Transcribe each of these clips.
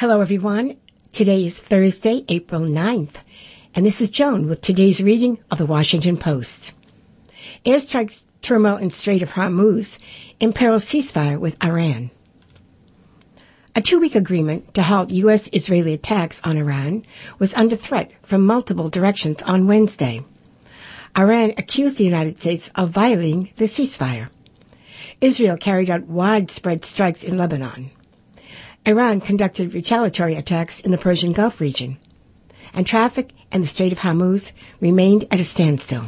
Hello, everyone. Today is Thursday, April 9th, and this is Joan with today's reading of the Washington Post. Airstrikes, turmoil in Strait of Hormuz imperils ceasefire with Iran. A two-week agreement to halt U.S.-Israeli attacks on Iran was under threat from multiple directions on Wednesday. Iran accused the United States of violating the ceasefire. Israel carried out widespread strikes in Lebanon. Iran conducted retaliatory attacks in the Persian Gulf region, and traffic in the Strait of Hormuz remained at a standstill.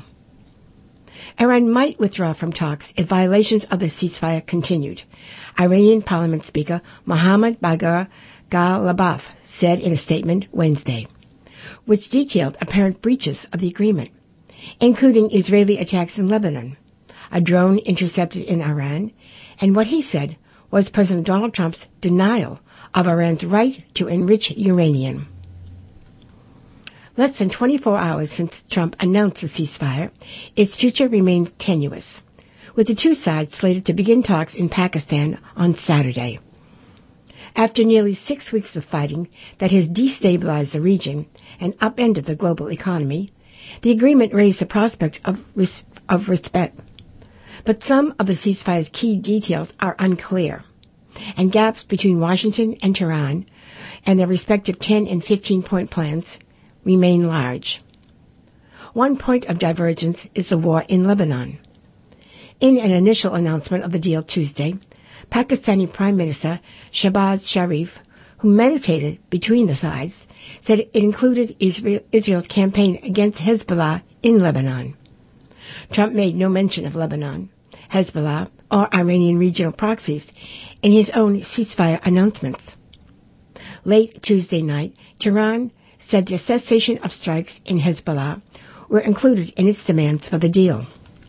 Iran might withdraw from talks if violations of the ceasefire continued, Iranian Parliament Speaker Mohammad Bagher Ghalibaf said in a statement Wednesday, which detailed apparent breaches of the agreement, including Israeli attacks in Lebanon, a drone intercepted in Iran, and what he said was President Donald Trump's denial of Iran's right to enrich uranium. Less than 24 hours since Trump announced the ceasefire, its future remains tenuous, with the two sides slated to begin talks in Pakistan on Saturday. After nearly 6 weeks of fighting that has destabilized the region and upended the global economy, the agreement raised the prospect of respite. But some of the ceasefire's key details are unclear, and gaps between Washington and Tehran and their respective 10 and 15-point plans remain large. One point of divergence is the war in Lebanon. In an initial announcement of the deal Tuesday, Pakistani Prime Minister Shehbaz Sharif, who meditated between the sides, said it included Israel's campaign against Hezbollah in Lebanon. Trump made no mention of Lebanon, Hezbollah, or Iranian regional proxies in his own ceasefire announcements. Late Tuesday night, Tehran said the cessation of strikes in Hezbollah were included in its demands for the deal.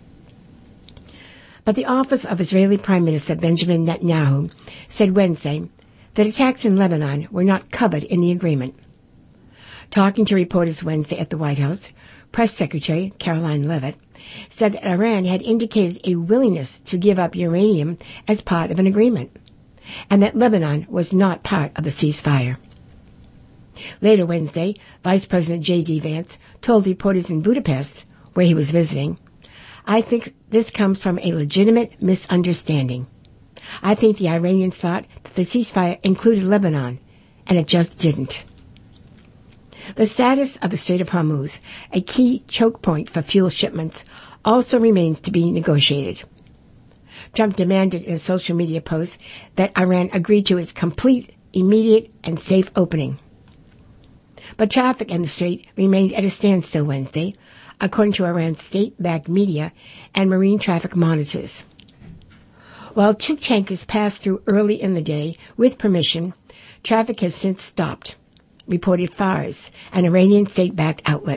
But the office of Israeli Prime Minister Benjamin Netanyahu said Wednesday that attacks in Lebanon were not covered in the agreement. Talking to reporters Wednesday at the White House, Press Secretary Caroline Leavitt said that Iran had indicated a willingness to give up uranium as part of an agreement, and that Lebanon was not part of the ceasefire. Later Wednesday, Vice President J.D. Vance told reporters in Budapest, where he was visiting, "I think this comes from a legitimate misunderstanding. I think the Iranians thought that the ceasefire included Lebanon, and it just didn't." The status of the Strait of Hormuz, a key choke point for fuel shipments, also remains to be negotiated. Trump demanded in a social media post that Iran agree to its complete, immediate, and safe opening. But traffic in the strait remained at a standstill Wednesday, according to Iran's state-backed media and marine traffic monitors. While two tankers passed through early in the day with permission, traffic has since stopped, reported Fars, an Iranian state-backed outlet.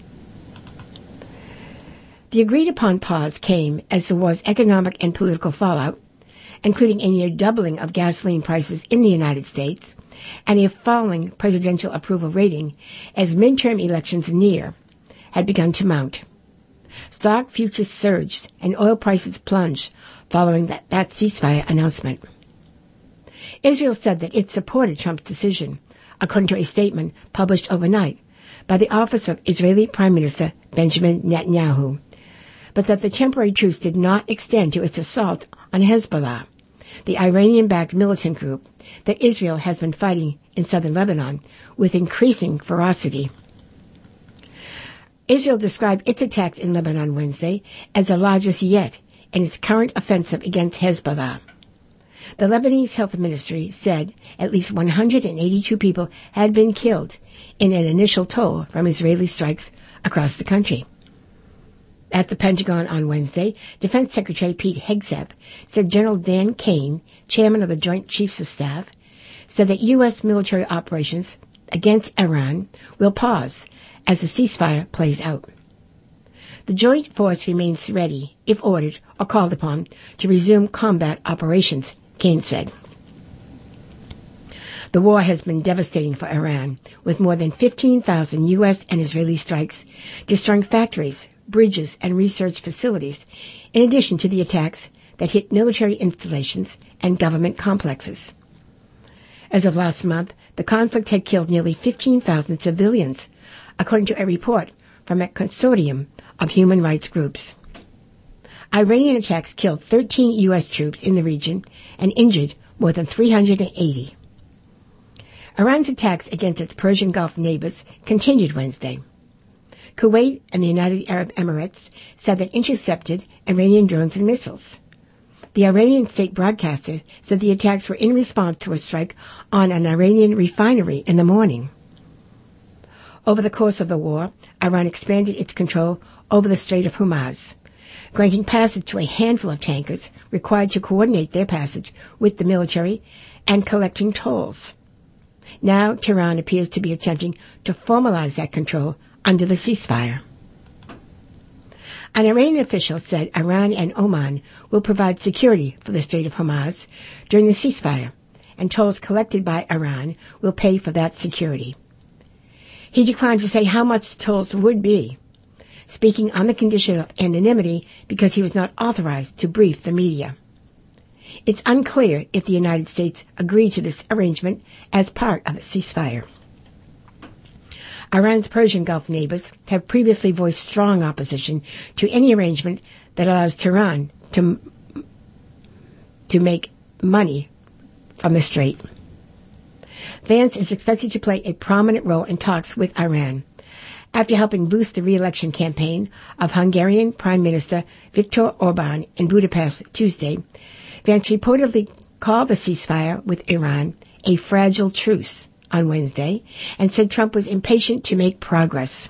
The agreed-upon pause came as the war's economic and political fallout, including a near doubling of gasoline prices in the United States and a falling presidential approval rating as midterm elections near, had begun to mount. Stock futures surged and oil prices plunged following that ceasefire announcement. Israel said that it supported Trump's decision, according to a statement published overnight by the office of Israeli Prime Minister Benjamin Netanyahu, but that the temporary truce did not extend to its assault on Hezbollah, the Iranian-backed militant group that Israel has been fighting in southern Lebanon with increasing ferocity. Israel described its attacks in Lebanon Wednesday as the largest yet in its current offensive against Hezbollah. The Lebanese Health Ministry said at least 182 people had been killed in an initial toll from Israeli strikes across the country. At the Pentagon on Wednesday, Defense Secretary Pete Hegseth said General Dan Kane, chairman of the Joint Chiefs of Staff, said that U.S. military operations against Iran will pause as the ceasefire plays out. The joint force remains ready, if ordered or called upon, to resume combat operations, Kane said. The war has been devastating for Iran, with more than 15,000 U.S. and Israeli strikes, destroying factories, bridges, and research facilities, in addition to the attacks that hit military installations and government complexes. As of last month, the conflict had killed nearly 15,000 civilians, according to a report from a consortium of human rights groups. Iranian attacks killed 13 U.S. troops in the region and injured more than 380. Iran's attacks against its Persian Gulf neighbors continued Wednesday. Kuwait and the United Arab Emirates said they intercepted Iranian drones and missiles. The Iranian state broadcaster said the attacks were in response to a strike on an Iranian refinery in the morning. Over the course of the war, Iran expanded its control over the Strait of Hormuz, granting passage to a handful of tankers required to coordinate their passage with the military and collecting tolls. Now, Tehran appears to be attempting to formalize that control under the ceasefire. An Iranian official said Iran and Oman will provide security for the Strait of Hormuz during the ceasefire, and tolls collected by Iran will pay for that security. He declined to say how much the tolls would be, speaking on the condition of anonymity because he was not authorized to brief the media. It's unclear if the United States agreed to this arrangement as part of the ceasefire. Iran's Persian Gulf neighbors have previously voiced strong opposition to any arrangement that allows Tehran to make money from the strait. Vance is expected to play a prominent role in talks with Iran, after helping boost the re-election campaign of Hungarian Prime Minister Viktor Orban in Budapest Tuesday. Vance reportedly called the ceasefire with Iran a fragile truce on Wednesday and said Trump was impatient to make progress.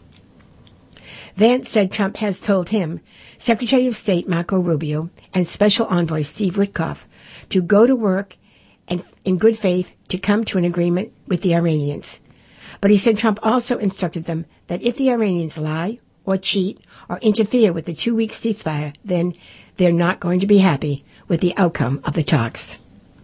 Vance said Trump has told him, Secretary of State Marco Rubio, and Special Envoy Steve Witkoff to go to work and in good faith to come to an agreement with the Iranians. But he said Trump also instructed them that if the Iranians lie or cheat or interfere with the 2-week ceasefire, then they're not going to be happy with the outcome of the talks.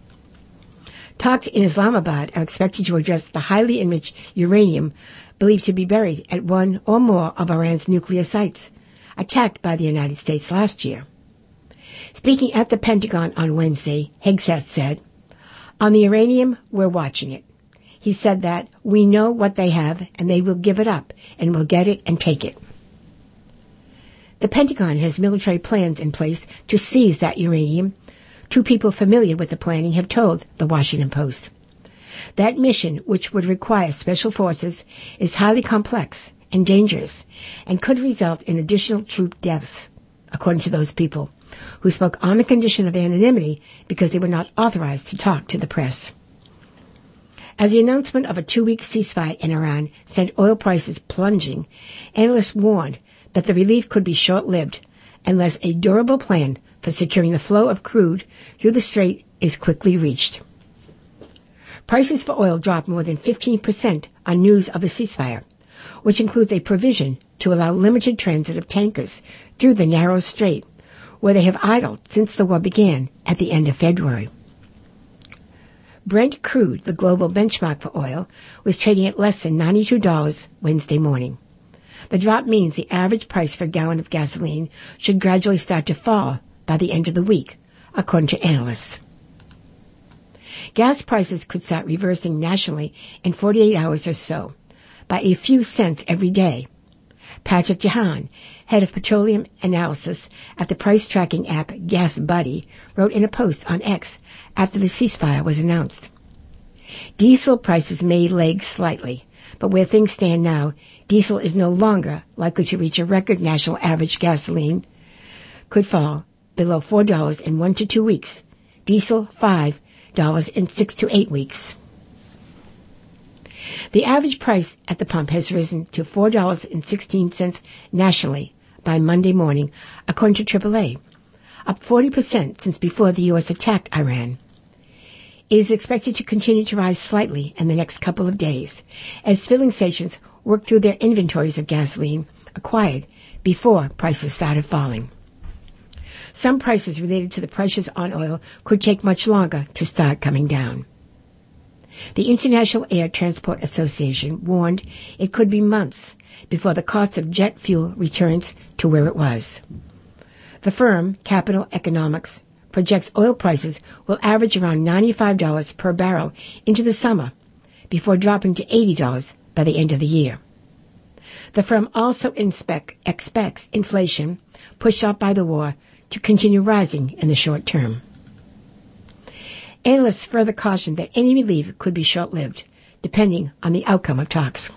Talks in Islamabad are expected to address the highly enriched uranium believed to be buried at one or more of Iran's nuclear sites, attacked by the United States last year. Speaking at the Pentagon on Wednesday, Hegseth said, "On the uranium, we're watching it." He said that we know what they have and they will give it up and we'll get it and take it. The Pentagon has military plans in place to seize that uranium. Two people familiar with the planning have told the Washington Post. That mission, which would require special forces, is highly complex and dangerous and could result in additional troop deaths, according to those people, who spoke on the condition of anonymity because they were not authorized to talk to the press. As the announcement of a 2-week ceasefire in Iran sent oil prices plunging, analysts warned that the relief could be short-lived unless a durable plan for securing the flow of crude through the strait is quickly reached. Prices for oil dropped more than 15% on news of the ceasefire, which includes a provision to allow limited transit of tankers through the narrow strait, where they have idled since the war began at the end of February. Brent crude, the global benchmark for oil, was trading at less than $92 Wednesday morning. The drop means the average price for a gallon of gasoline should gradually start to fall by the end of the week, according to analysts. Gas prices could start reversing nationally in 48 hours or so, by a few cents every day. Patrick Jahan, head of petroleum analysis at the price tracking app Gas Buddy, wrote in a post on X after the ceasefire was announced. Diesel prices may lag slightly, but where things stand now, diesel is no longer likely to reach a record national average. Gasoline could fall below $4 in 1 to 2 weeks. Diesel, $5 in 6 to 8 weeks. The average price at the pump has risen to $4.16 nationally by Monday morning, according to AAA, up 40% since before the U.S. attacked Iran. It is expected to continue to rise slightly in the next couple of days as filling stations work through their inventories of gasoline acquired before prices started falling. Some prices related to the pressures on oil could take much longer to start coming down. The International Air Transport Association warned it could be months before the cost of jet fuel returns to where it was. The firm, Capital Economics, projects oil prices will average around $95 per barrel into the summer, before dropping to $80 by the end of the year. The firm also expects inflation, pushed up by the war, to continue rising in the short term. Analysts further cautioned that any relief could be short-lived, depending on the outcome of talks.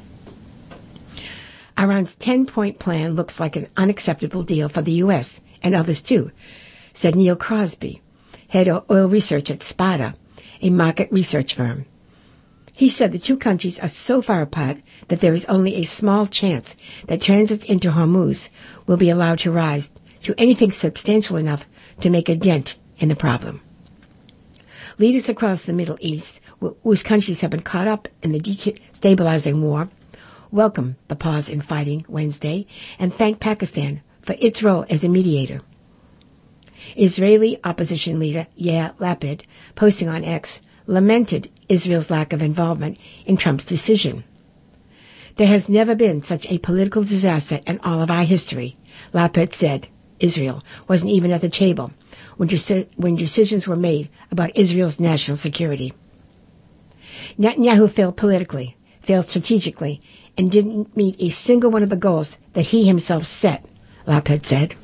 Iran's 10-point plan looks like an unacceptable deal for the U.S. and others too, said Neil Crosby, head of oil research at Spada, a market research firm. He said the two countries are so far apart that there is only a small chance that transits into Hormuz will be allowed to rise to anything substantial enough to make a dent in the problem. Leaders across the Middle East, whose countries have been caught up in the destabilizing war, welcomed the pause in fighting Wednesday and thanked Pakistan for its role as a mediator. Israeli opposition leader Yair Lapid, posting on X, lamented Israel's lack of involvement in Trump's decision. There has never been such a political disaster in all of our history, Lapid said. Israel wasn't even at the table when decisions were made about Israel's national security. Netanyahu failed politically, failed strategically, and didn't meet a single one of the goals that he himself set, Lapid said.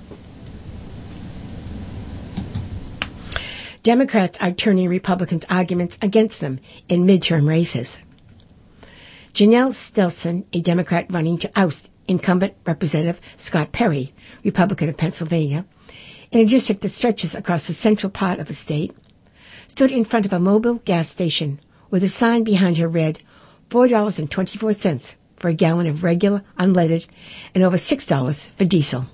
Democrats are turning Republicans' arguments against them in midterm races. Janelle Stelson, a Democrat running to oust incumbent Representative Scott Perry, Republican of Pennsylvania, in a district that stretches across the central part of the state, stood in front of a mobile gas station with a sign behind her read $4.24 for a gallon of regular unleaded and over $6 for diesel.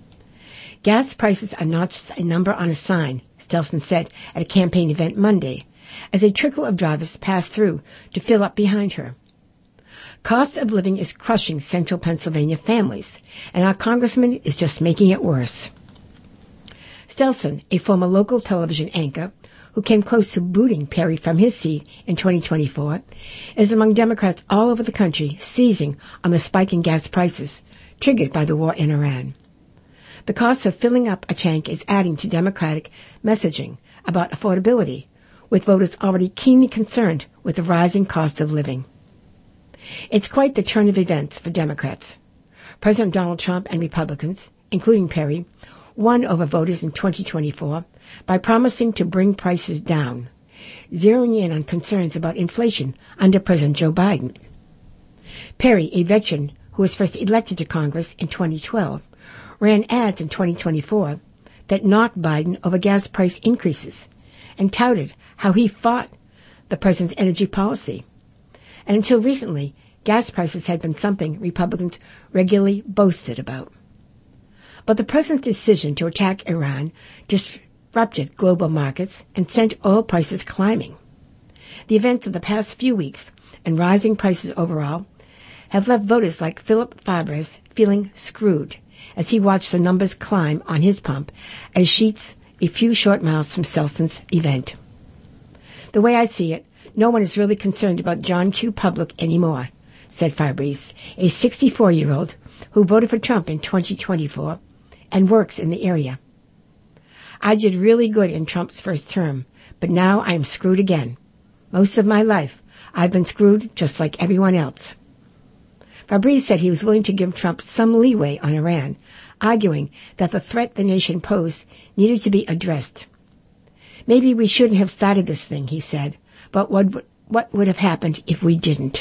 Gas prices are not just a number on a sign, Stelson said at a campaign event Monday, as a trickle of drivers passed through to fill up behind her. Cost of living is crushing central Pennsylvania families, and our congressman is just making it worse. Stelson, a former local television anchor who came close to booting Perry from his seat in 2024, is among Democrats all over the country seizing on the spike in gas prices triggered by the war in Iran. The cost of filling up a tank is adding to Democratic messaging about affordability, with voters already keenly concerned with the rising cost of living. It's quite the turn of events for Democrats. President Donald Trump and Republicans, including Perry, won over voters in 2024 by promising to bring prices down, zeroing in on concerns about inflation under President Joe Biden. Perry, a veteran who was first elected to Congress in 2012, ran ads in 2024 that knocked Biden over gas price increases and touted how he fought the president's energy policy. And until recently, gas prices had been something Republicans regularly boasted about. But the president's decision to attack Iran disrupted global markets and sent oil prices climbing. The events of the past few weeks and rising prices overall have left voters like Philip Fabres feeling screwed as he watched the numbers climb on his pump as sheets a few short miles from Stelson's event. The way I see it, no one is really concerned about John Q. Public anymore, said Fabres, a 64-year-old who voted for Trump in 2024 and works in the area. I did really good in Trump's first term, but now I am screwed again. Most of my life, I've been screwed just like everyone else. Fabres said he was willing to give Trump some leeway on Iran, arguing that the threat the nation posed needed to be addressed. Maybe we shouldn't have started this thing, he said, but what would have happened if we didn't?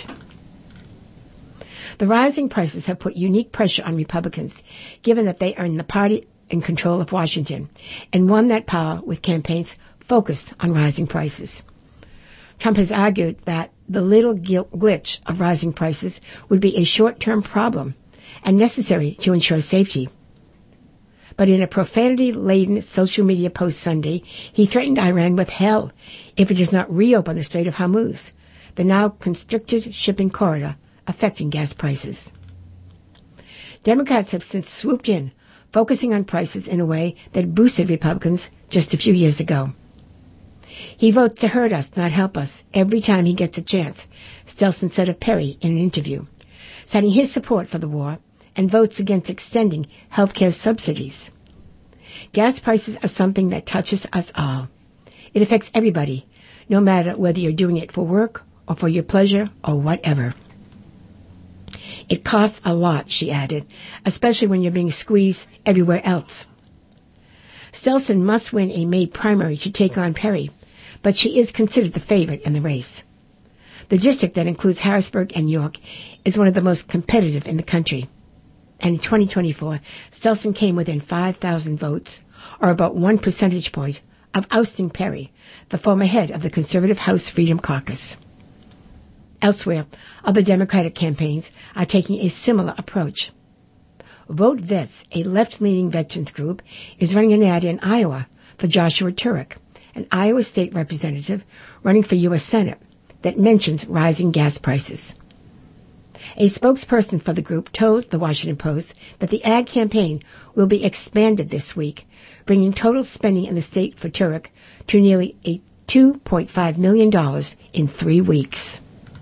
The rising prices have put unique pressure on Republicans, given that they are in the party in control of Washington, and won that power with campaigns focused on rising prices. Trump has argued that the little glitch of rising prices would be a short-term problem and necessary to ensure safety. But in a profanity-laden social media post Sunday, he threatened Iran with hell if it does not reopen the Strait of Hormuz, the now constricted shipping corridor affecting gas prices. Democrats have since swooped in, focusing on prices in a way that boosted Republicans just a few years ago. He votes to hurt us, not help us, every time he gets a chance, Stelson said of Perry in an interview, citing his support for the war and votes against extending health care subsidies. Gas prices are something that touches us all. It affects everybody, no matter whether you're doing it for work or for your pleasure or whatever. It costs a lot, she added, especially when you're being squeezed everywhere else. Stelson must win a May primary to take on Perry, but she is considered the favorite in the race. The district that includes Harrisburg and York is one of the most competitive in the country. And in 2024, Stelson came within 5,000 votes, or about 1 percentage point, of ousting Perry, the former head of the conservative House Freedom Caucus. Elsewhere, other Democratic campaigns are taking a similar approach. Vote Vets, a left-leaning veterans group, is running an ad in Iowa for Joshua Turek, an Iowa state representative running for U.S. Senate, that mentions rising gas prices. A spokesperson for the group told the Washington Post that the ad campaign will be expanded this week, bringing total spending in the state for Turek to nearly $2.5 million in 3 weeks.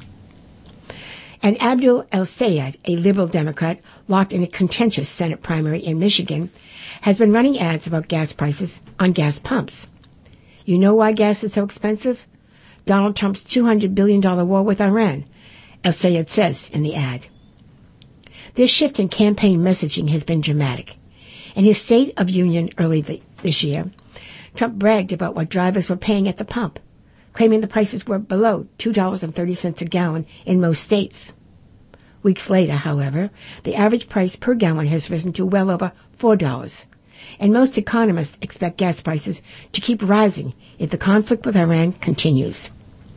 And Abdul El-Sayed, a liberal Democrat locked in a contentious Senate primary in Michigan, has been running ads about gas prices on gas pumps. You know why gas is so expensive? Donald Trump's $200 billion war with Iran, El-Sayed says in the ad. This shift in campaign messaging has been dramatic. In his State of Union early this year, Trump bragged about what drivers were paying at the pump, claiming the prices were below $2.30 a gallon in most states. Weeks later, however, the average price per gallon has risen to well over $4, and most economists expect gas prices to keep rising if the conflict with Iran continues.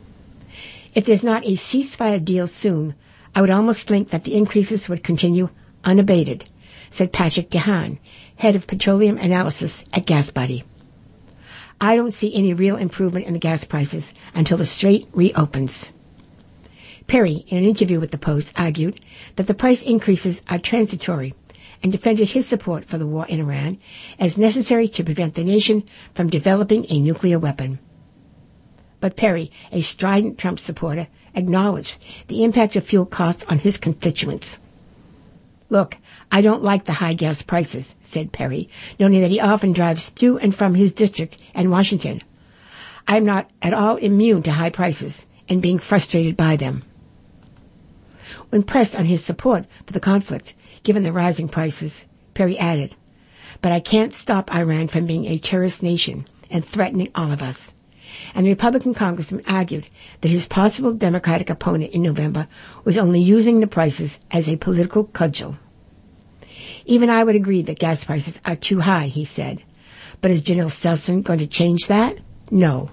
If there's not a ceasefire deal soon, I would almost think that the increases would continue unabated, said Patrick DeHaan, head of petroleum analysis at GasBuddy. I don't see any real improvement in the gas prices until the strait reopens. Perry, in an interview with the Post, argued that the price increases are transitory and defended his support for the war in Iran as necessary to prevent the nation from developing a nuclear weapon. But Perry, a strident Trump supporter, acknowledged the impact of fuel costs on his constituents. Look, I don't like the high gas prices, said Perry, noting that he often drives to and from his district and Washington. I'm not at all immune to high prices and being frustrated by them. When pressed on his support for the conflict, given the rising prices, Perry added, "But I can't stop Iran from being a terrorist nation and threatening all of us." And the Republican congressman argued that his possible Democratic opponent in November was only using the prices as a political cudgel. Even I would agree that gas prices are too high, he said. But is Janelle Stelson going to change that? No.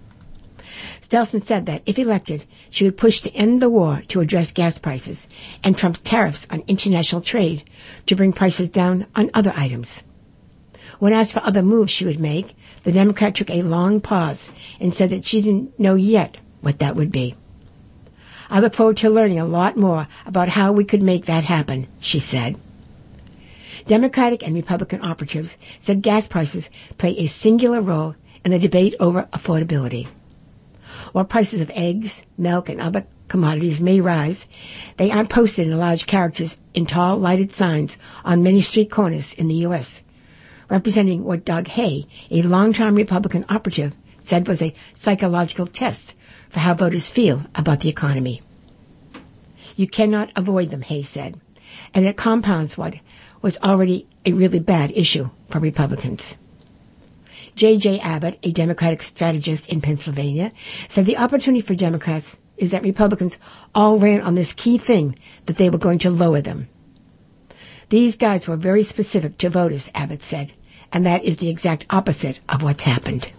Stelson said that, if elected, she would push to end the war to address gas prices and Trump's tariffs on international trade to bring prices down on other items. When asked for other moves she would make, the Democrat took a long pause and said that she didn't know yet what that would be. I look forward to learning a lot more about how we could make that happen, she said. Democratic and Republican operatives said gas prices play a singular role in the debate over affordability. While prices of eggs, milk, and other commodities may rise, they aren't posted in large characters in tall, lighted signs on many street corners in the U.S., representing what Doug Hay, a longtime Republican operative, said was a psychological test for how voters feel about the economy. You cannot avoid them, Hay said, and it compounds what was already a really bad issue for Republicans. J.J. Abbott, a Democratic strategist in Pennsylvania, said the opportunity for Democrats is that Republicans all ran on this key thing that they were going to lower them. These guys were very specific to voters, Abbott said, and that is the exact opposite of what's happened.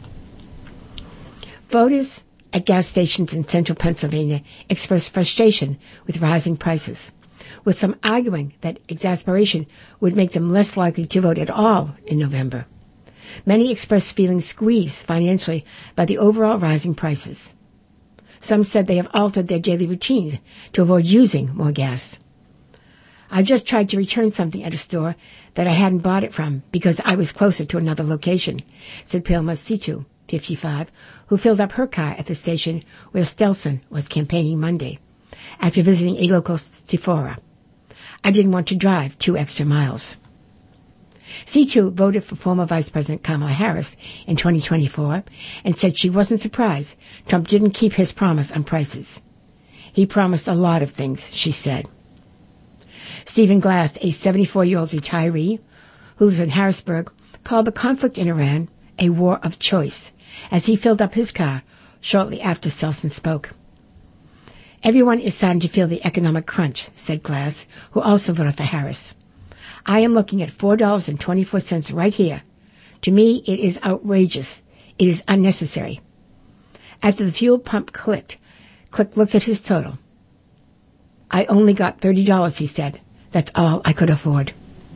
Voters at gas stations in central Pennsylvania expressed frustration with rising prices, with some arguing that exasperation would make them less likely to vote at all in November. Many expressed feeling squeezed financially by the overall rising prices. Some said they have altered their daily routines to avoid using more gas. I just tried to return something at a store that I hadn't bought it from because I was closer to another location, said Pilma Situ, 55, who filled up her car at the station where Stelson was campaigning Monday, after visiting a local Sephora. I didn't want to drive 2 extra miles. C2 voted for former Vice President Kamala Harris in 2024 and said she wasn't surprised Trump didn't keep his promise on prices. He promised a lot of things, she said. Stephen Glass, a 74-year-old retiree who lives in Harrisburg, called the conflict in Iran a war of choice as he filled up his car shortly after Selson spoke. Everyone is starting to feel the economic crunch, said Glass, who also voted for Harris. I am looking at $4.24 right here. To me, it is outrageous. It is unnecessary. After the fuel pump clicked, Click looked at his total. I only got $30, he said. That's all I could afford.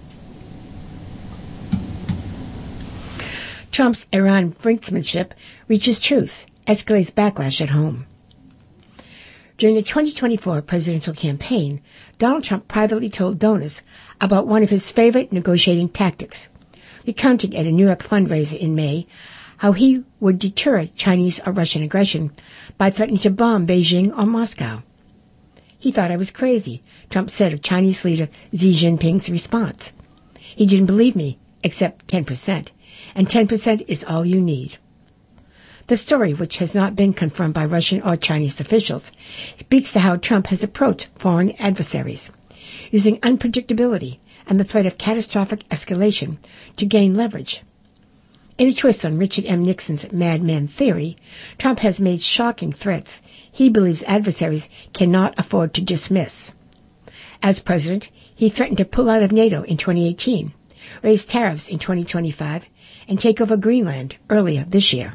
Trump's Iran brinksmanship reaches truce, escalates backlash at home. During the 2024 presidential campaign, Donald Trump privately told donors about one of his favorite negotiating tactics, recounting at a New York fundraiser in May how he would deter Chinese or Russian aggression by threatening to bomb Beijing or Moscow. He thought I was crazy, Trump said of Chinese leader Xi Jinping's response. He didn't believe me, except 10%, and 10% is all you need. The story, which has not been confirmed by Russian or Chinese officials, speaks to how Trump has approached foreign adversaries, using unpredictability and the threat of catastrophic escalation to gain leverage. In a twist on Richard M. Nixon's madman theory, Trump has made shocking threats he believes adversaries cannot afford to dismiss. As president, he threatened to pull out of NATO in 2018, raise tariffs in 2025, and take over Greenland earlier this year.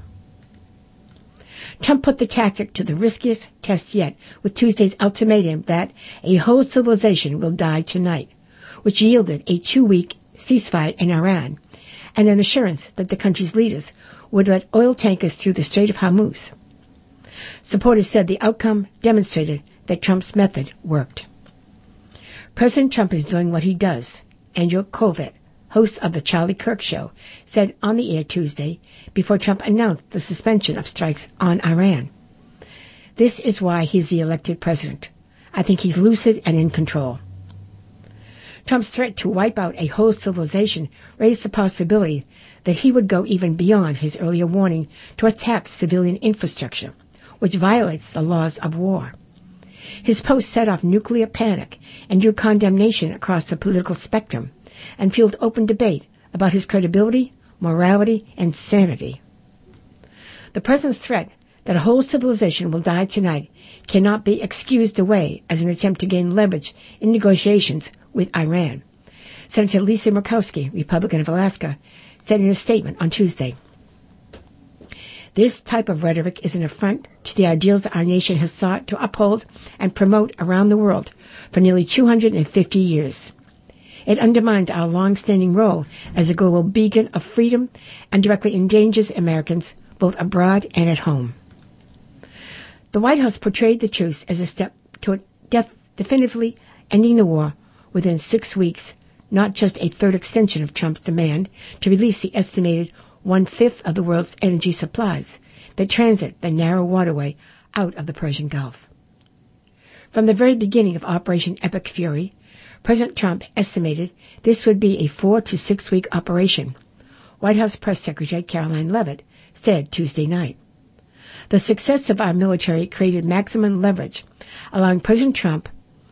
Trump put the tactic to the riskiest test yet with Tuesday's ultimatum that a whole civilization will die tonight, which yielded a 2-week ceasefire in Iran and an assurance that the country's leaders would let oil tankers through the Strait of Hormuz. Supporters said the outcome demonstrated that Trump's method worked. President Trump is doing what he does, Andrew Kovac, host of The Charlie Kirk Show, said on the air Tuesday before Trump announced the suspension of strikes on Iran. This is why he's the elected president. I think he's lucid and in control. Trump's threat to wipe out a whole civilization raised the possibility that he would go even beyond his earlier warning to attack civilian infrastructure, which violates the laws of war. His post set off nuclear panic and drew condemnation across the political spectrum and fueled open debate about his credibility, morality, and sanity. The president's threat that a whole civilization will die tonight cannot be excused away as an attempt to gain leverage in negotiations with Iran. Senator Lisa Murkowski, Republican of Alaska, said in a statement on Tuesday, "This type of rhetoric is an affront to the ideals our nation has sought to uphold and promote around the world for nearly 250 years. It undermines our long-standing role as a global beacon of freedom and directly endangers Americans both abroad and at home." The White House portrayed the truce as a step toward definitively ending the war within 6 weeks, not just a third extension of Trump's demand to release the estimated 1/5 of the world's energy supplies that transit the narrow waterway out of the Persian Gulf. From the very beginning of Operation Epic Fury, President Trump estimated this would be a 4 to 6 week operation, White House Press Secretary Caroline Leavitt said Tuesday night. The success of our military created maximum leverage, allowing President Trump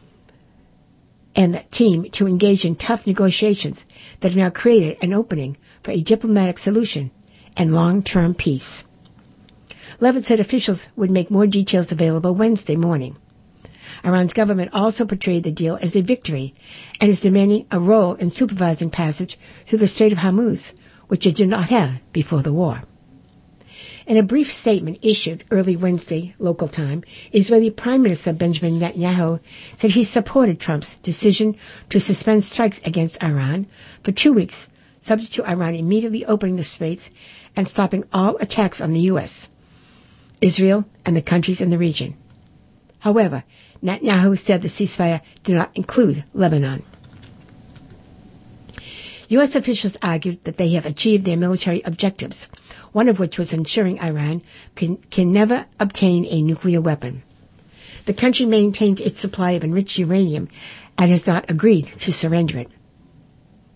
and the team to engage in tough negotiations that have now created an opening for a diplomatic solution and long-term peace. Leavitt said officials would make more details available Wednesday morning. Iran's government also portrayed the deal as a victory and is demanding a role in supervising passage through the Strait of Hormuz, which it did not have before the war. In a brief statement issued early Wednesday local time, Israeli Prime Minister Benjamin Netanyahu said he supported Trump's decision to suspend strikes against Iran for 2 weeks, subject to Iran immediately opening the straits and stopping all attacks on the U.S., Israel, and the countries in the region. However, Netanyahu said the ceasefire did not include Lebanon. U.S. officials argued that they have achieved their military objectives, one of which was ensuring Iran can never obtain a nuclear weapon. The country maintains its supply of enriched uranium and has not agreed to surrender it.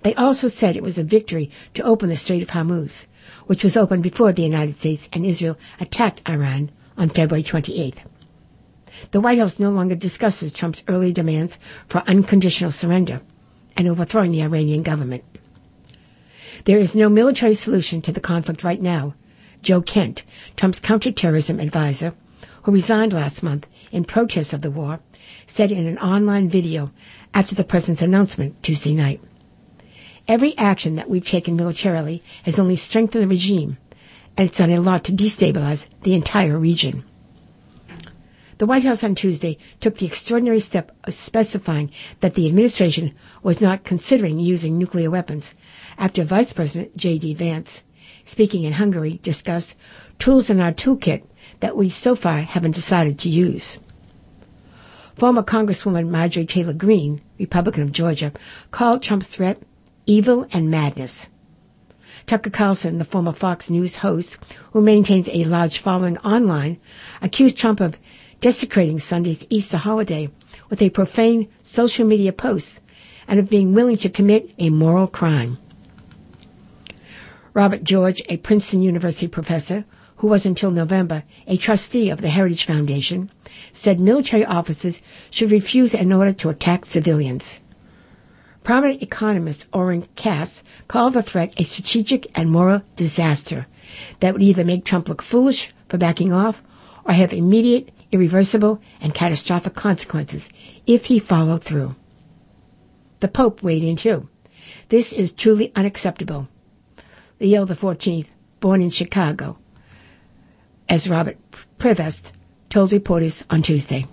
They also said it was a victory to open the Strait of Hormuz, which was opened before the United States and Israel attacked Iran on February 28th. The White House no longer discusses Trump's early demands for unconditional surrender and overthrowing the Iranian government. There is no military solution to the conflict right now, Joe Kent, Trump's counterterrorism advisor, who resigned last month in protest of the war, said in an online video after the president's announcement Tuesday night. Every action that we've taken militarily has only strengthened the regime, and it's done a lot to destabilize the entire region. The White House on Tuesday took the extraordinary step of specifying that the administration was not considering using nuclear weapons after Vice President J.D. Vance, speaking in Hungary, discussed tools in our toolkit that we so far haven't decided to use. Former Congresswoman Marjorie Taylor Greene, Republican of Georgia, called Trump's threat evil and madness. Tucker Carlson, the former Fox News host, who maintains a large following online, accused Trump of desecrating Sunday's Easter holiday with a profane social media post and of being willing to commit a moral crime. Robert George, a Princeton University professor, who was until November a trustee of the Heritage Foundation, said military officers should refuse an order to attack civilians. Prominent economist Oren Cass called the threat a strategic and moral disaster that would either make Trump look foolish for backing off or have immediate, irreversible, and catastrophic consequences if he followed through. The Pope weighed in too. This is truly unacceptable. Leo XIV, born in Chicago, as Robert Prevost told reporters on Tuesday.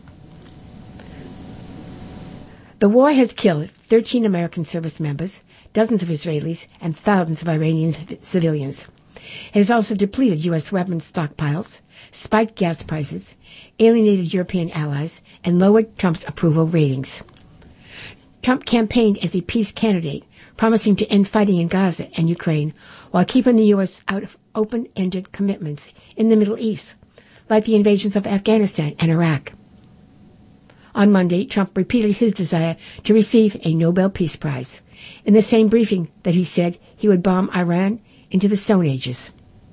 The war has killed 13 American service members, dozens of Israelis, and thousands of Iranian civilians. It has also depleted U.S. weapons stockpiles, spiked gas prices, alienated European allies, and lowered Trump's approval ratings. Trump campaigned as a peace candidate, promising to end fighting in Gaza and Ukraine while keeping the U.S. out of open-ended commitments in the Middle East, like the invasions of Afghanistan and Iraq. On Monday, Trump repeated his desire to receive a Nobel Peace Prize, in the same briefing that he said he would bomb Iran into the Stone Ages.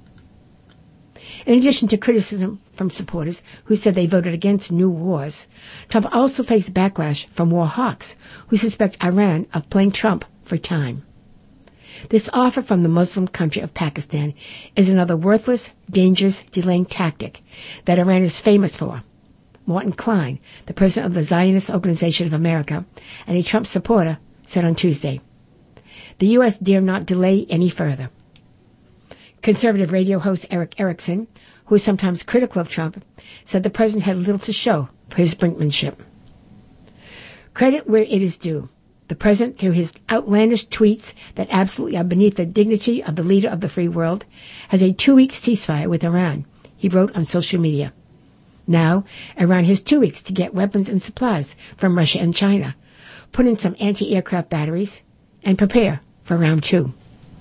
In addition to criticism from supporters who said they voted against new wars, Trump also faced backlash from war hawks who suspect Iran of playing Trump for time. This offer from the Muslim country of Pakistan is another worthless, dangerous, delaying tactic that Iran is famous for. Morton Klein, the president of the Zionist Organization of America and a Trump supporter, said on Tuesday, "The U.S. dare not delay any further." Conservative radio host Eric Erickson, who is sometimes critical of Trump, said the president had little to show for his brinkmanship. Credit where it is due. The president, through his outlandish tweets that absolutely are beneath the dignity of the leader of the free world, has a 2-week ceasefire with Iran, he wrote on social media. Now, Iran has 2 weeks to get weapons and supplies from Russia and China, put in some anti-aircraft batteries, and prepare for round 2.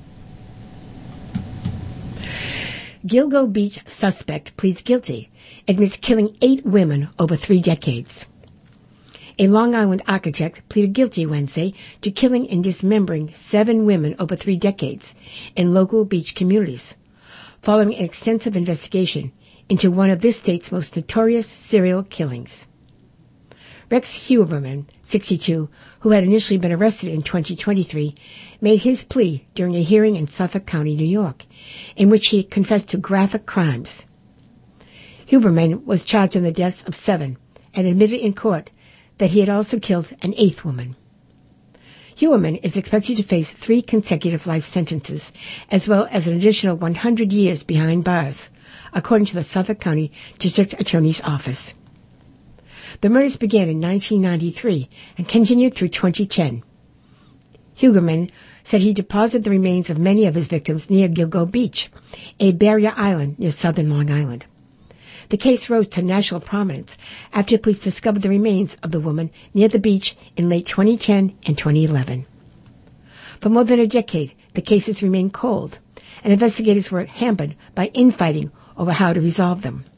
Gilgo Beach suspect pleads guilty, admits killing 8 women over 3 decades. A Long Island architect pleaded guilty Wednesday to killing and dismembering 7 women over 3 decades in local beach communities, following an extensive investigation into one of this state's most notorious serial killings. Rex Huberman, 62, who had initially been arrested in 2023, made his plea during a hearing in Suffolk County, New York, in which he confessed to graphic crimes. Huberman was charged in the deaths of 7 and admitted in court that he had also killed an 8th woman. Huberman is expected to face 3 consecutive life sentences, as well as an additional 100 years behind bars, according to the Suffolk County District Attorney's Office. The murders began in 1993 and continued through 2010. Huberman said he deposited the remains of many of his victims near Gilgo Beach, a barrier island near southern Long Island. The case rose to national prominence after police discovered the remains of the woman near the beach in late 2010 and 2011. For more than a decade, the cases remained cold, and investigators were hampered by infighting over how to resolve them.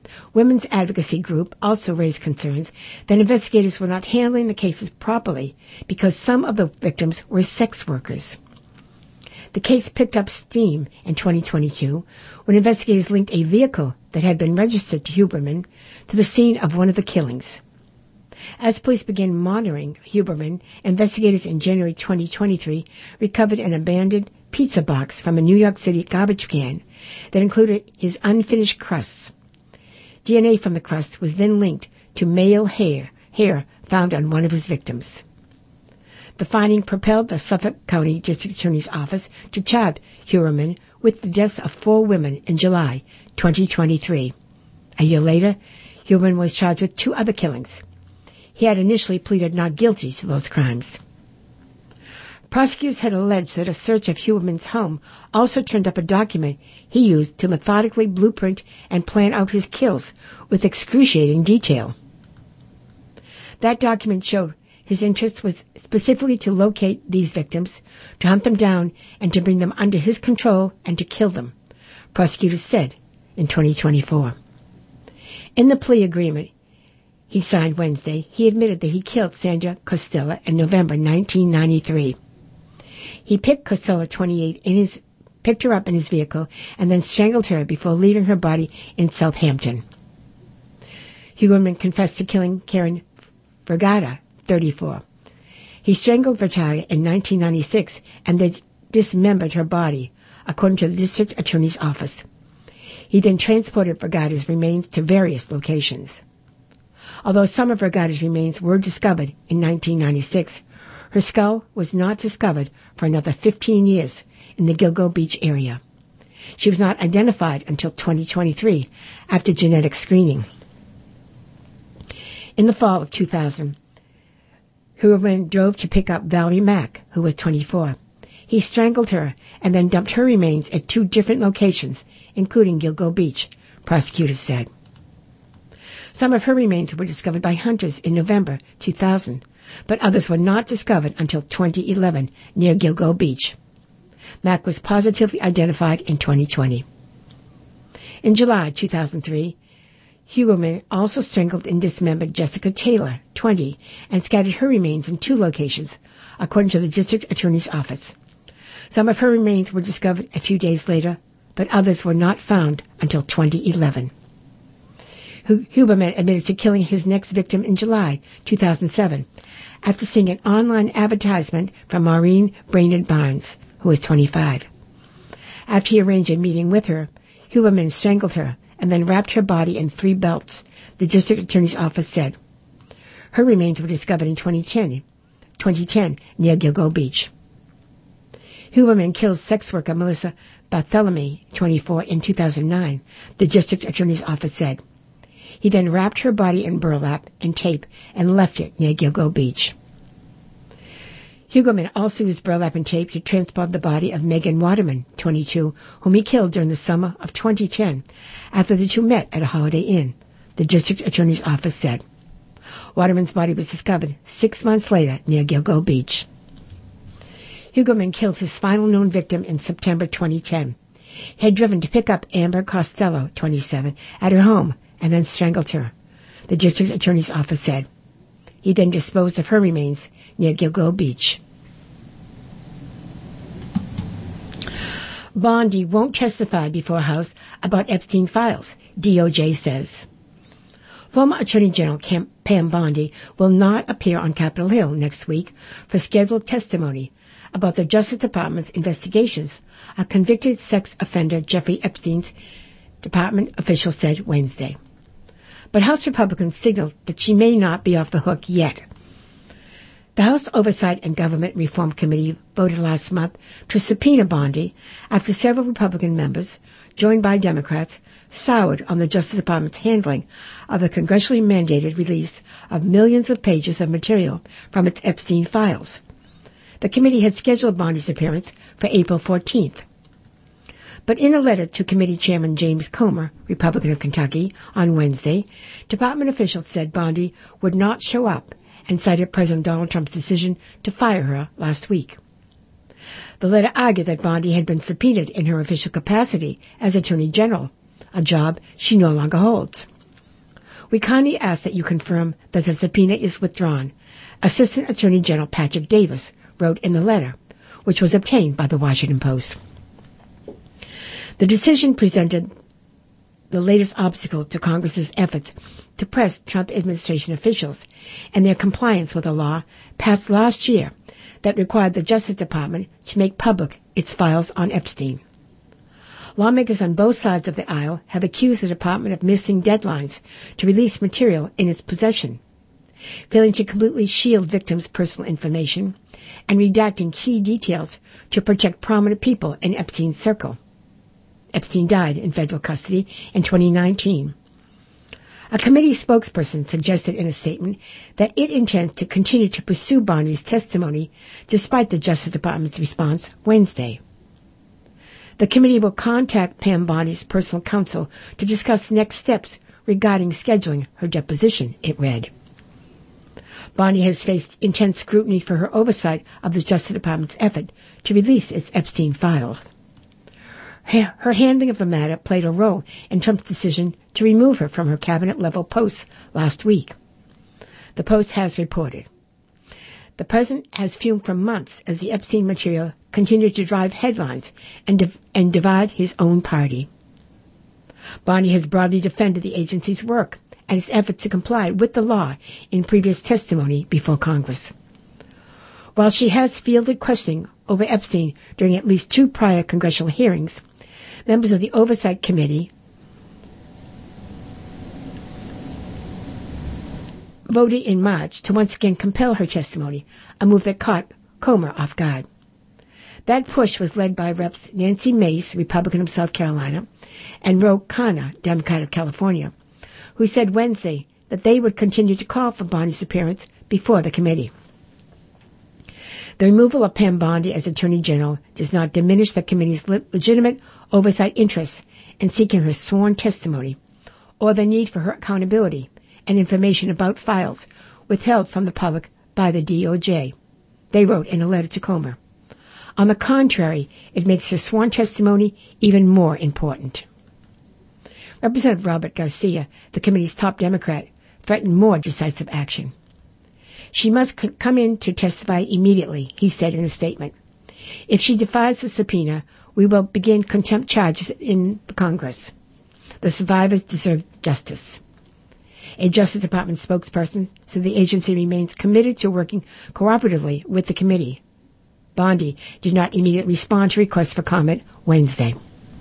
Women's advocacy group also raised concerns that investigators were not handling the cases properly because some of the victims were sex workers. The case picked up steam in 2022 when investigators linked a vehicle that had been registered to Huberman to the scene of one of the killings. As police began monitoring Huberman, investigators in January 2023 recovered an abandoned pizza box from a New York City garbage can that included his unfinished crusts. DNA from the crust was then linked to male hair found on one of his victims. The finding propelled the Suffolk County District Attorney's Office to charge Huberman with the deaths of 4 women in July 2023. A year later, Huberman was charged with 2 other killings. He had initially pleaded not guilty to those crimes. Prosecutors had alleged that a search of Huberman's home also turned up a document he used to methodically blueprint and plan out his kills with excruciating detail. That document showed his interest was specifically to locate these victims, to hunt them down, and to bring them under his control and to kill them, prosecutors said in 2024. In the plea agreement he signed Wednesday, he admitted that he killed Sandra Costella in November 1993. He picked Costella, 28, picked her up in his vehicle and then strangled her before leaving her body in Southampton. Huberman confessed to killing Karen Vergata, 34. He strangled Vergata in 1996 and then dismembered her body, according to the district attorney's office. He then transported Vergata's remains to various locations. Although some of Vergata's remains were discovered in 1996, her skull was not discovered for another 15 years in the Gilgo Beach area. She was not identified until 2023 after genetic screening. In the fall of 2000, Huberman drove to pick up Valerie Mack, who was 24. He strangled her and then dumped her remains at 2 different locations, including Gilgo Beach, prosecutors said. Some of her remains were discovered by hunters in November 2000, but others were not discovered until 2011 near Gilgo Beach. Mack was positively identified in 2020. In July 2003, Huberman also strangled and dismembered Jessica Taylor, 20, and scattered her remains in 2 locations, according to the district attorney's office. Some of her remains were discovered a few days later, but others were not found until 2011. Huberman admitted to killing his next victim in July 2007 after seeing an online advertisement from Maureen Brainerd Barnes, who was 25. After he arranged a meeting with her, Huberman strangled her and then wrapped her body in 3 belts, the district attorney's office said. Her remains were discovered in 2010 near Gilgo Beach. Huberman killed sex worker Melissa Bartholomew, 24, in 2009, the district attorney's office said. He then wrapped her body in burlap and tape and left it near Gilgo Beach. Huberman also used burlap and tape to transport the body of Megan Waterman, 22, whom he killed during the summer of 2010 after the 2 met at a Holiday Inn, the district attorney's office said. Waterman's body was discovered 6 months later near Gilgo Beach. Huberman killed his final known victim in September 2010. He had driven to pick up Amber Costello, 27, at her home and then strangled her, the district attorney's office said. He then disposed of her remains near Gilgo Beach. Bondi won't testify before House about Epstein files, DOJ says. Former Attorney General Pam Bondi will not appear on Capitol Hill next week for scheduled testimony about the Justice Department's investigations of convicted sex offender Jeffrey Epstein's, department officials said Wednesday. But House Republicans signaled that she may not be off the hook yet. The House Oversight and Government Reform Committee voted last month to subpoena Bondi after several Republican members, joined by Democrats, soured on the Justice Department's handling of the congressionally mandated release of millions of pages of material from its Epstein files. The committee had scheduled Bondi's appearance for April 14th. But in a letter to Committee Chairman James Comer, Republican of Kentucky, on Wednesday, department officials said Bondi would not show up and cited President Donald Trump's decision to fire her last week. The letter argued that Bondi had been subpoenaed in her official capacity as Attorney General a job she no longer holds. We kindly ask that you confirm that the subpoena is withdrawn, Assistant Attorney General Patrick Davis wrote in the letter, which was obtained by the Washington Post. The decision presented the latest obstacle to Congress's efforts to press Trump administration officials and their compliance with a law passed last year that required the Justice Department to make public its files on Epstein. Lawmakers on both sides of the aisle have accused the department of missing deadlines to release material in its possession, failing to completely shield victims' personal information, and redacting key details to protect prominent people in Epstein's circle. Epstein died in federal custody in 2019. A committee spokesperson suggested in a statement that it intends to continue to pursue Bondi's testimony despite the Justice Department's response Wednesday. The committee will contact Pam Bondi's personal counsel to discuss next steps regarding scheduling her deposition, it read. Bondi has faced intense scrutiny for her oversight of the Justice Department's effort to release its Epstein files. Her handling of the matter played a role in Trump's decision to remove her from her cabinet-level posts last week. The Post has reported. The president has fumed for months as the Epstein material continued to drive headlines and divide his own party. Bondi has broadly defended the agency's work and its efforts to comply with the law in previous testimony before Congress. While she has fielded questioning over Epstein during at least 2 prior congressional hearings, members of the Oversight Committee voted in March to once again compel her testimony, a move that caught Comer off guard. That push was led by Reps Nancy Mace, Republican of South Carolina, and Ro Khanna, Democrat of California, who said Wednesday that they would continue to call for Bondi's appearance before the committee. The removal of Pam Bondi as Attorney General does not diminish the committee's legitimate oversight interests in seeking her sworn testimony or the need for her accountability and information about files withheld from the public by the DOJ, they wrote in a letter to Comer. On the contrary, it makes her sworn testimony even more important. Representative Robert Garcia, the committee's top Democrat, threatened more decisive action. She must come in to testify immediately, he said in a statement. If she defies the subpoena, we will begin contempt charges in the Congress. The survivors deserve justice. A Justice Department spokesperson said the agency remains committed to working cooperatively with the committee. Bondi did not immediately respond to requests for comment Wednesday.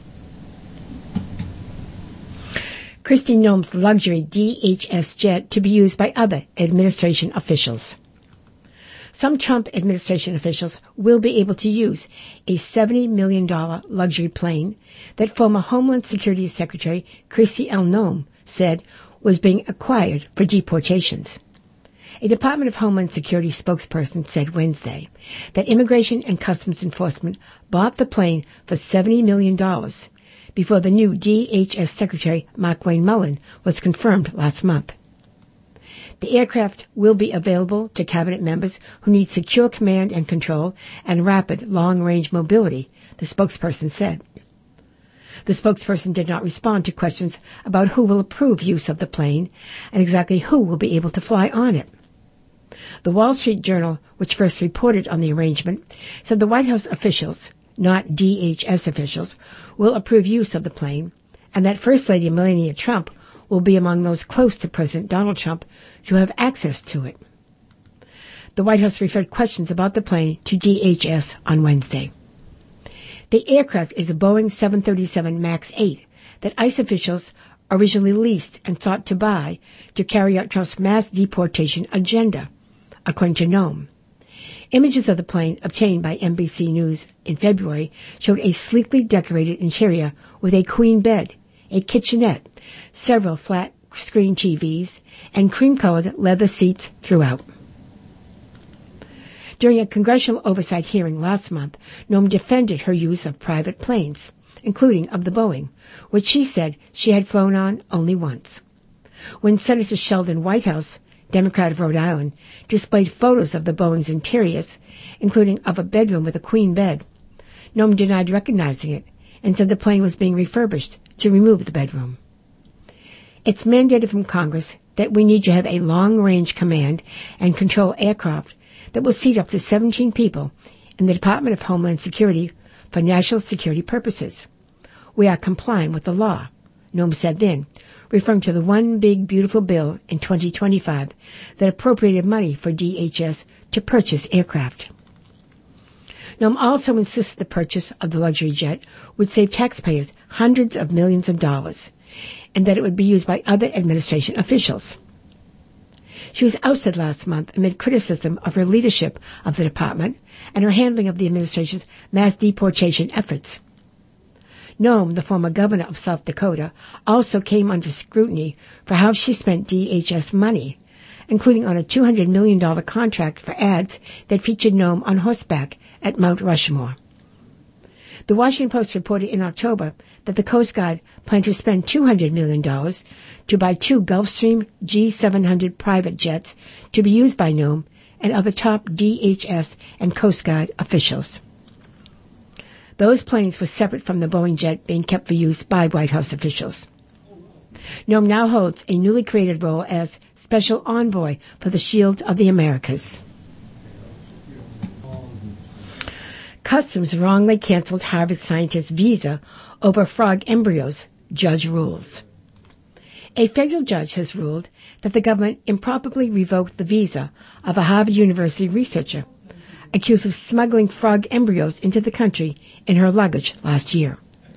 Kristi Noem's luxury DHS jet to be used by other administration officials. Some Trump administration officials will be able to use a $70 million luxury plane that former Homeland Security Secretary Kristi L. Noem said was being acquired for deportations. A Department of Homeland Security spokesperson said Wednesday that Immigration and Customs Enforcement bought the plane for $70 million before the new DHS Secretary Mark Wayne Mullen was confirmed last month. The aircraft will be available to cabinet members who need secure command and control and rapid long-range mobility, the spokesperson said. The spokesperson did not respond to questions about who will approve use of the plane and exactly who will be able to fly on it. The Wall Street Journal, which first reported on the arrangement, said the White House officials, not DHS officials, will approve use of the plane, and that First Lady Melania Trump will be among those close to President Donald Trump to have access to it. The White House referred questions about the plane to DHS on Wednesday. The aircraft is a Boeing 737 MAX 8 that ICE officials originally leased and sought to buy to carry out Trump's mass deportation agenda, according to Noem. Images of the plane obtained by NBC News in February showed a sleekly decorated interior with a queen bed, a kitchenette, several flat-screen TVs, and cream-colored leather seats throughout. During a congressional oversight hearing last month, Noem defended her use of private planes, including of the Boeing, which she said she had flown on only once. When Senator Sheldon Whitehouse, Democrat of Rhode Island, displayed photos of the Boeing's interiors, including of a bedroom with a queen bed, Noem denied recognizing it and said the plane was being refurbished to remove the bedroom. It's mandated from Congress that we need to have a long-range command and control aircraft that will seat up to 17 people in the Department of Homeland Security for national security purposes. We are complying with the law, Noem said then, referring to the One Big Beautiful Bill in 2025 that appropriated money for DHS to purchase aircraft. Noem also insisted the purchase of the luxury jet would save taxpayers hundreds of millions of dollars, and that it would be used by other administration officials. She was ousted last month amid criticism of her leadership of the department and her handling of the administration's mass deportation efforts. Noem, the former governor of South Dakota, also came under scrutiny for how she spent DHS money, including on a $200 million contract for ads that featured Noem on horseback at Mount Rushmore. The Washington Post reported in October that the Coast Guard planned to spend $200 million to buy 2 Gulfstream G700 private jets to be used by Noem and other top DHS and Coast Guard officials. Those planes were separate from the Boeing jet being kept for use by White House officials. Noem now holds a newly created role as Special Envoy for the Shield of the Americas. Customs wrongly canceled Harvard scientist visa over frog embryos, judge rules. A federal judge has ruled that the government improperly revoked the visa of a Harvard University researcher accused of smuggling frog embryos into the country in her luggage last year.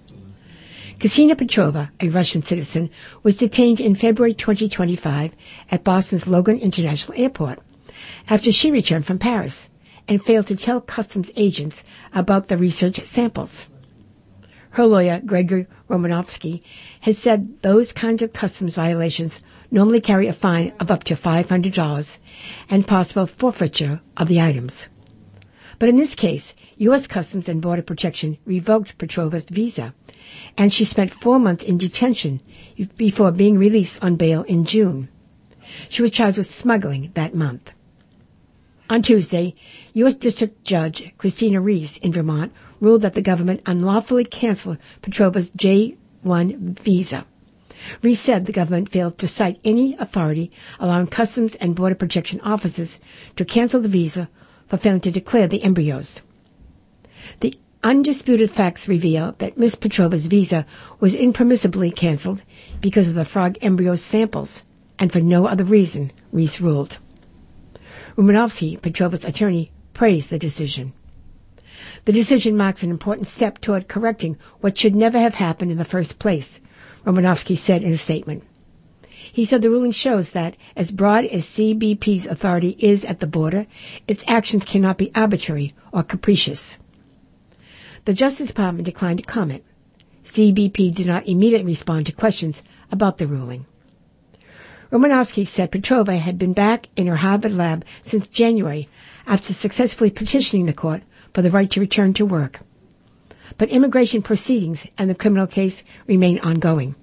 Ksenia Petrova, a Russian citizen, was detained in February 2025 at Boston's Logan International Airport after she returned from Paris and failed to tell customs agents about the research samples. Her lawyer, Gregory Romanovsky, has said those kinds of customs violations normally carry a fine of up to $500 and possible forfeiture of the items. But in this case, U.S. Customs and Border Protection revoked Petrova's visa, and she spent 4 months in detention before being released on bail in June. She was charged with smuggling that month. On Tuesday, U.S. District Judge Christina Reese in Vermont ruled that the government unlawfully canceled Petrova's J-1 visa. Reese said the government failed to cite any authority allowing Customs and Border Protection officers to cancel the visa for failing to declare the embryos. The undisputed facts reveal that Ms. Petrova's visa was impermissibly canceled because of the frog embryo samples, and for no other reason, Reese ruled. Romanovsky, Petrova's attorney, praised the decision. The decision marks an important step toward correcting what should never have happened in the first place, Romanovsky said in a statement. He said the ruling shows that, as broad as CBP's authority is at the border, its actions cannot be arbitrary or capricious. The Justice Department declined to comment. CBP did not immediately respond to questions about the ruling. Romanovsky said Petrova had been back in her Harvard lab since January after successfully petitioning the court for the right to return to work. But immigration proceedings and the criminal case remain ongoing.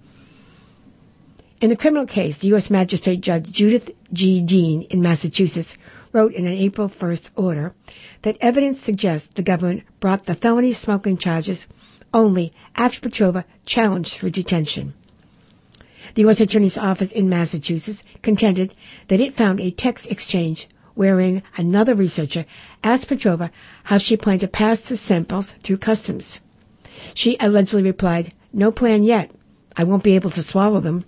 In the criminal case, the U.S. Magistrate Judge Judith G. Dean in Massachusetts wrote in an April 1st order that evidence suggests the government brought the felony smuggling charges only after Petrova challenged her detention. The U.S. Attorney's Office in Massachusetts contended that it found a text exchange wherein another researcher asked Petrova how she planned to pass the samples through customs. She allegedly replied, "No plan yet. I won't be able to swallow them."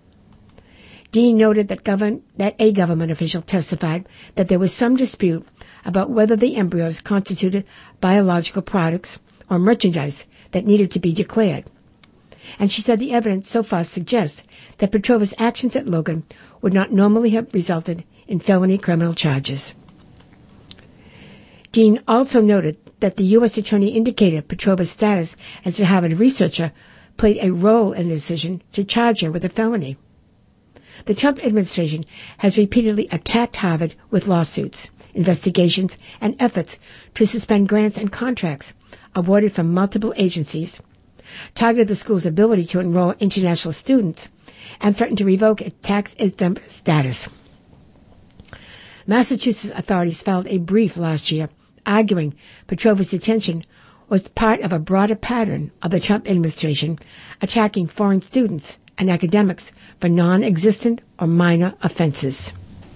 Dean noted that a government official testified that there was some dispute about whether the embryos constituted biological products or merchandise that needed to be declared. And she said the evidence so far suggests that Petrova's actions at Logan would not normally have resulted in felony criminal charges. Dean also noted that the U.S. Attorney indicated Petrova's status as a Harvard researcher played a role in the decision to charge her with a felony. The Trump administration has repeatedly attacked Harvard with lawsuits, investigations, and efforts to suspend grants and contracts awarded from multiple agencies, targeted the school's ability to enroll international students, and threatened to revoke its tax-exempt status. Massachusetts authorities filed a brief last year arguing Petrova's detention was part of a broader pattern of the Trump administration attacking foreign students and academics for non-existent or minor offenses.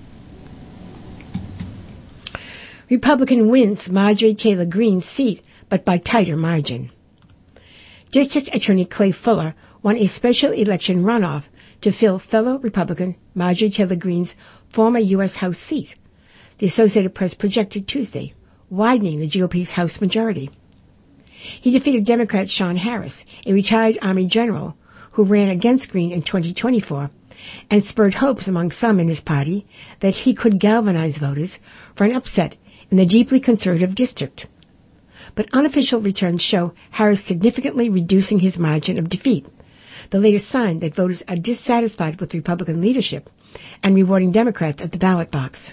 Republican wins Marjorie Taylor Greene's seat, but by tighter margin. District Attorney Clay Fuller won a special election runoff to fill fellow Republican Marjorie Taylor Greene's former U.S. House seat, the Associated Press projected Tuesday, widening the GOP's House majority. He defeated Democrat Sean Harris, a retired Army general who ran against Greene in 2024, and spurred hopes among some in his party that he could galvanize voters for an upset in the deeply conservative district. But unofficial returns show Harris significantly reducing his margin of defeat, the latest sign that voters are dissatisfied with Republican leadership and rewarding Democrats at the ballot box.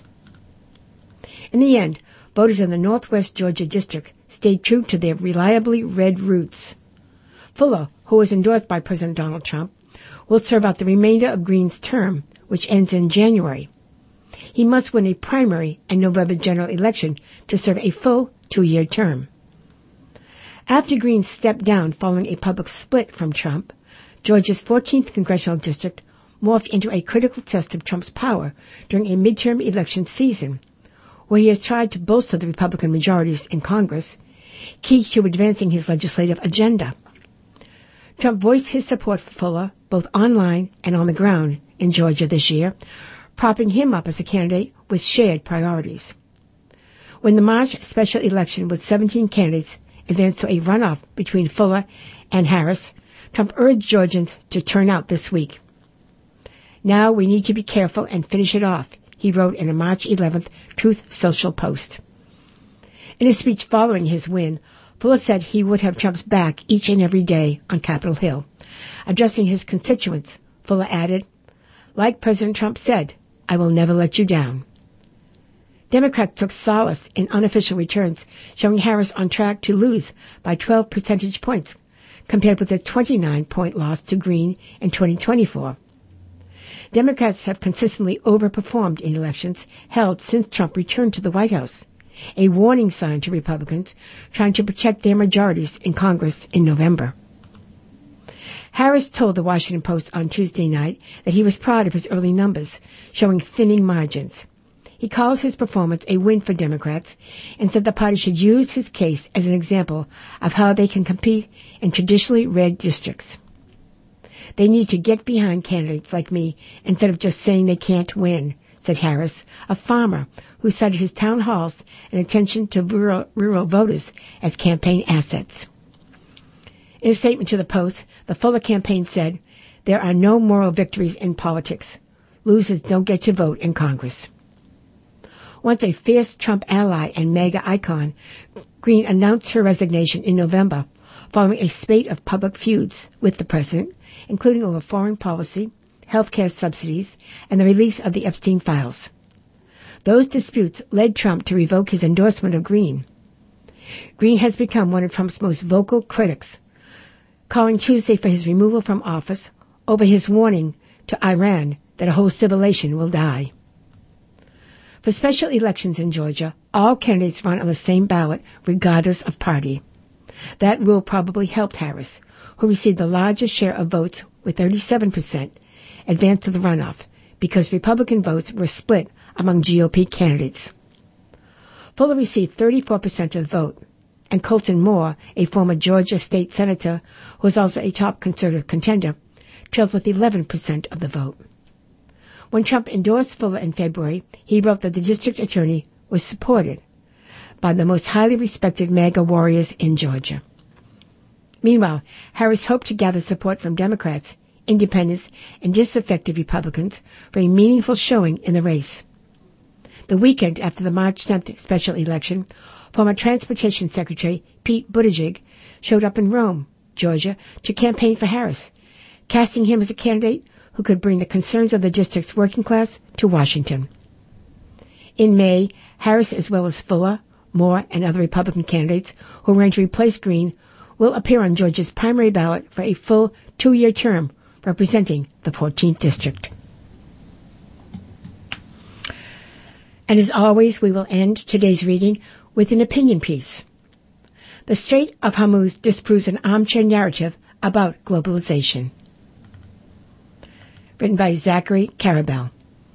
In the end, voters in the Northwest Georgia district stayed true to their reliably red roots. Fuller, who was endorsed by President Donald Trump, will serve out the remainder of Greene's term, which ends in January. He must win a primary and November general election to serve a full 2-year term. After Greene stepped down following a public split from Trump, Georgia's 14th congressional district morphed into a critical test of Trump's power during a midterm election season, where he has tried to bolster the Republican majorities in Congress, key to advancing his legislative agenda. Trump voiced his support for Fuller, both online and on the ground, in Georgia this year, propping him up as a candidate with shared priorities. When the March special election with 17 candidates advanced to a runoff between Fuller and Harris, Trump urged Georgians to turn out this week. "Now we need to be careful and finish it off," he wrote in a March 11th Truth Social post. In his speech following his win, Fuller said he would have Trump's back each and every day on Capitol Hill. Addressing his constituents, Fuller added, "Like President Trump said, I will never let you down." Democrats took solace in unofficial returns, showing Harris on track to lose by 12 percentage points, compared with a 29-point loss to Greene in 2024. Democrats have consistently overperformed in elections held since Trump returned to the White House, a warning sign to Republicans trying to protect their majorities in Congress in November. Harris told the Washington Post on Tuesday night that he was proud of his early numbers, showing thinning margins. He calls his performance a win for Democrats and said the party should use his case as an example of how they can compete in traditionally red districts. "They need to get behind candidates like me instead of just saying they can't win," said Harris, a farmer who cited his town halls and attention to rural voters as campaign assets. In a statement to the Post, the Fuller campaign said, "There are no moral victories in politics. Losers don't get to vote in Congress." Once a fierce Trump ally and MAGA icon, Greene announced her resignation in November, following a spate of public feuds with the president, including over foreign policy, health care subsidies, and the release of the Epstein files. Those disputes led Trump to revoke his endorsement of Greene. Greene has become one of Trump's most vocal critics, calling Tuesday for his removal from office over his warning to Iran that a whole civilization will die. For special elections in Georgia, all candidates run on the same ballot regardless of party. That rule probably helped Harris, who received the largest share of votes with 37%, advance to the runoff because Republican votes were split among GOP candidates. Fuller received 34% of the vote, and Colton Moore, a former Georgia state senator who was also a top conservative contender, trailed with 11% of the vote. When Trump endorsed Fuller in February, he wrote that the district attorney was supported by the most highly respected MAGA warriors in Georgia. Meanwhile, Harris hoped to gather support from Democrats, independents, and disaffected Republicans for a meaningful showing in the race. The weekend after the March 10th special election, former Transportation Secretary Pete Buttigieg showed up in Rome, Georgia, to campaign for Harris, casting him as a candidate who could bring the concerns of the district's working class to Washington. In May, Harris, as well as Fuller, Moore, and other Republican candidates who ran to replace Greene, will appear on Georgia's primary ballot for a full 2-year term representing the 14th district. And as always, we will end today's reading with an opinion piece. The Strait of Hormuz disproves an armchair narrative about globalization. Written by Zachary Karabell.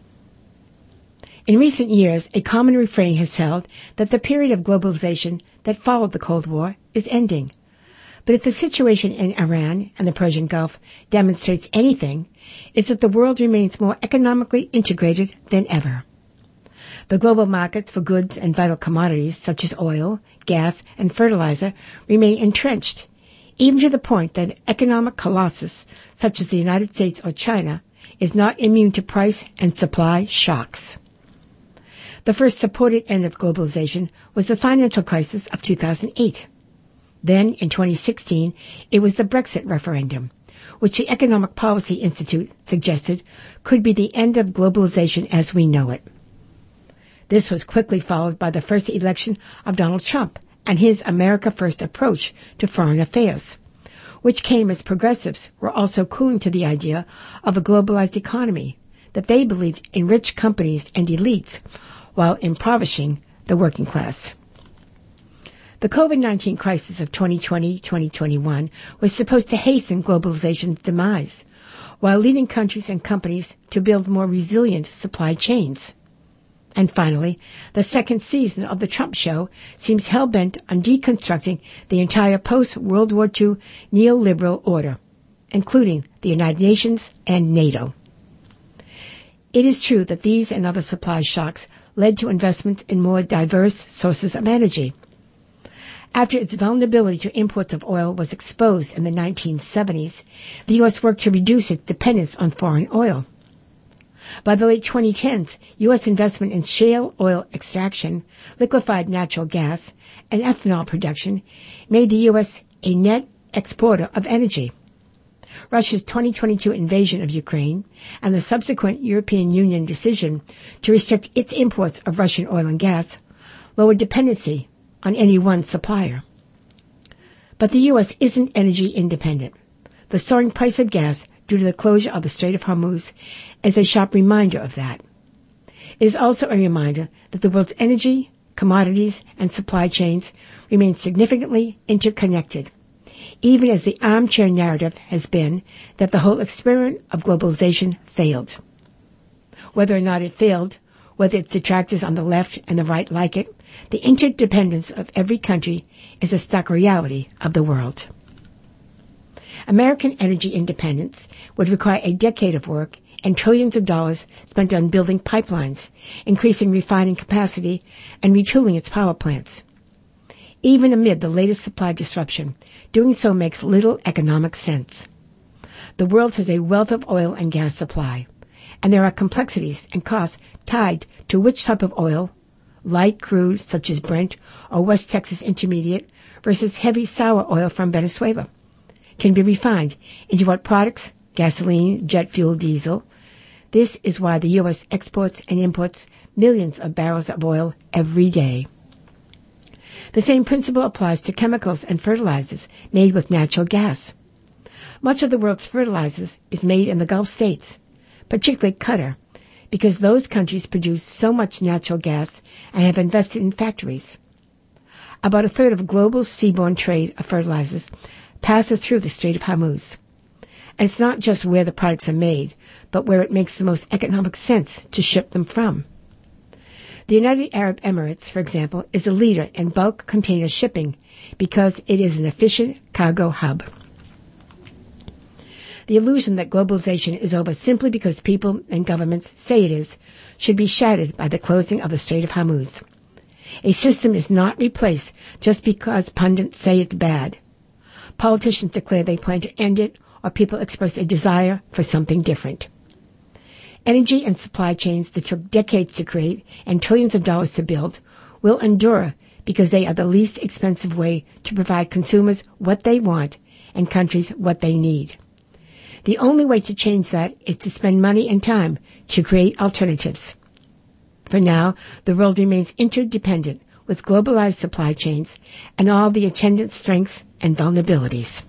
In recent years, a common refrain has held that the period of globalization that followed the Cold War is ending. But if the situation in Iran and the Persian Gulf demonstrates anything, it's that the world remains more economically integrated than ever. The global markets for goods and vital commodities such as oil, gas, and fertilizer remain entrenched, even to the point that an economic colossus such as the United States or China is not immune to price and supply shocks. The first supported end of globalization was the financial crisis of 2008. Then, in 2016, it was the Brexit referendum, which the Economic Policy Institute suggested could be the end of globalization as we know it. This was quickly followed by the first election of Donald Trump and his America First approach to foreign affairs, which came as progressives were also cooling to the idea of a globalized economy that they believed in rich companies and elites while impoverishing the working class. The COVID-19 crisis of 2020-2021 was supposed to hasten globalization's demise, while leading countries and companies to build more resilient supply chains. And finally, the second season of The Trump Show seems hell-bent on deconstructing the entire post-World War II neoliberal order, including the United Nations and NATO. It is true that these and other supply shocks led to investments in more diverse sources of energy. After its vulnerability to imports of oil was exposed in the 1970s, the U.S. worked to reduce its dependence on foreign oil. By the late 2010s, U.S. investment in shale oil extraction, liquefied natural gas, and ethanol production made the U.S. a net exporter of energy. Russia's 2022 invasion of Ukraine and the subsequent European Union decision to restrict its imports of Russian oil and gas lowered dependency on any one supplier. But the U.S. isn't energy independent. The soaring price of gas due to the closure of the Strait of Hormuz is a sharp reminder of that. It is also a reminder that the world's energy, commodities, and supply chains remain significantly interconnected, even as the armchair narrative has been that the whole experiment of globalization failed. Whether or not it failed, whether its detractors on the left and the right like it, the interdependence of every country is a stark reality of the world. American energy independence would require a decade of work and trillions of dollars spent on building pipelines, increasing refining capacity, and retooling its power plants. Even amid the latest supply disruption, doing so makes little economic sense. The world has a wealth of oil and gas supply, and there are complexities and costs tied to which type of oil, light crude such as Brent or West Texas Intermediate versus heavy sour oil from Venezuela, can be refined into what products, gasoline, jet fuel, diesel. This is why the U.S. exports and imports millions of barrels of oil every day. The same principle applies to chemicals and fertilizers made with natural gas. Much of the world's fertilizers is made in the Gulf states, particularly Qatar, because those countries produce so much natural gas and have invested in factories. About a third of global seaborne trade of fertilizers passes through the Strait of Hormuz. And it's not just where the products are made, but where it makes the most economic sense to ship them from. The United Arab Emirates, for example, is a leader in bulk container shipping because it is an efficient cargo hub. The illusion that globalization is over simply because people and governments say it is should be shattered by the closing of the Strait of Hormuz. A system is not replaced just because pundits say it's bad. Politicians declare they plan to end it, or people express a desire for something different. Energy and supply chains that took decades to create and trillions of dollars to build will endure because they are the least expensive way to provide consumers what they want and countries what they need. The only way to change that is to spend money and time to create alternatives. For now, the world remains interdependent with globalized supply chains and all the attendant strengths and vulnerabilities.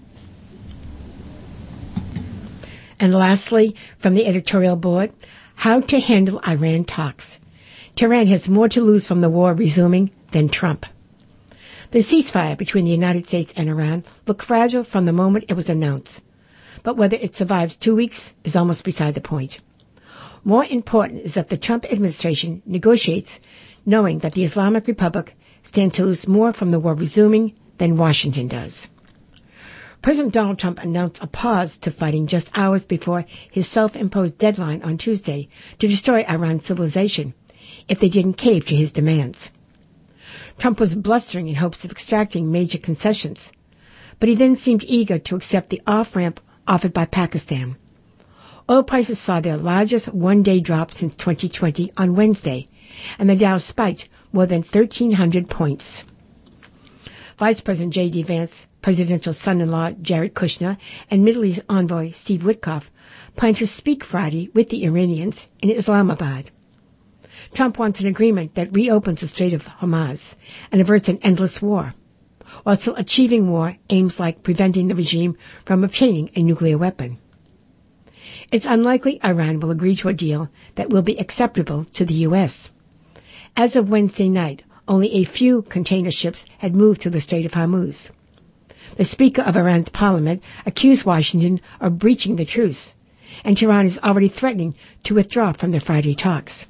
And lastly, from the editorial board, how to handle Iran talks. Tehran has more to lose from the war resuming than Trump. The ceasefire between the United States and Iran looked fragile from the moment it was announced, but whether it survives 2 weeks is almost beside the point. More important is that the Trump administration negotiates knowing that the Islamic Republic stands to lose more from the war resuming than Washington does. President Donald Trump announced a pause to fighting just hours before his self-imposed deadline on Tuesday to destroy Iran's civilization if they didn't cave to his demands. Trump was blustering in hopes of extracting major concessions, but he then seemed eager to accept the off-ramp offered by Pakistan. Oil prices saw their largest one-day drop since 2020 on Wednesday, and the Dow spiked more than 1,300 points. Vice President J.D. Vance, presidential son-in-law Jared Kushner, and Middle East envoy Steve Witkoff plan to speak Friday with the Iranians in Islamabad. Trump wants an agreement that reopens the Strait of Hormuz and averts an endless war, while still achieving war aims like preventing the regime from obtaining a nuclear weapon. It's unlikely Iran will agree to a deal that will be acceptable to the U.S. As of Wednesday night, only a few container ships had moved to the Strait of Hormuz. The Speaker of Iran's parliament accused Washington of breaching the truce, and Tehran is already threatening to withdraw from the Friday talks.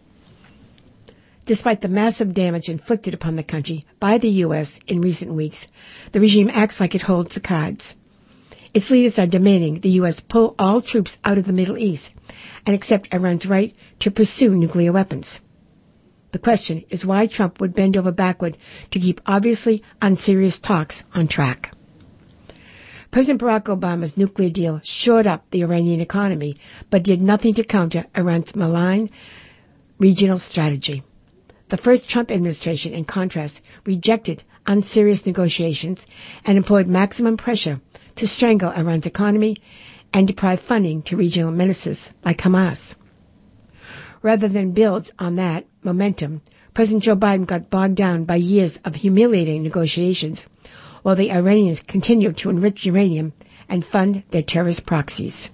Despite the massive damage inflicted upon the country by the U.S. in recent weeks, the regime acts like it holds the cards. Its leaders are demanding the U.S. pull all troops out of the Middle East and accept Iran's right to pursue nuclear weapons. The question is why Trump would bend over backward to keep obviously unserious talks on track. President Barack Obama's nuclear deal shored up the Iranian economy, but did nothing to counter Iran's malign regional strategy. The first Trump administration, in contrast, rejected unserious negotiations and employed maximum pressure to strangle Iran's economy and deprive funding to regional menaces like Hamas. Rather than build on that momentum, President Joe Biden got bogged down by years of humiliating negotiations, while the Iranians continued to enrich uranium and fund their terrorist proxies.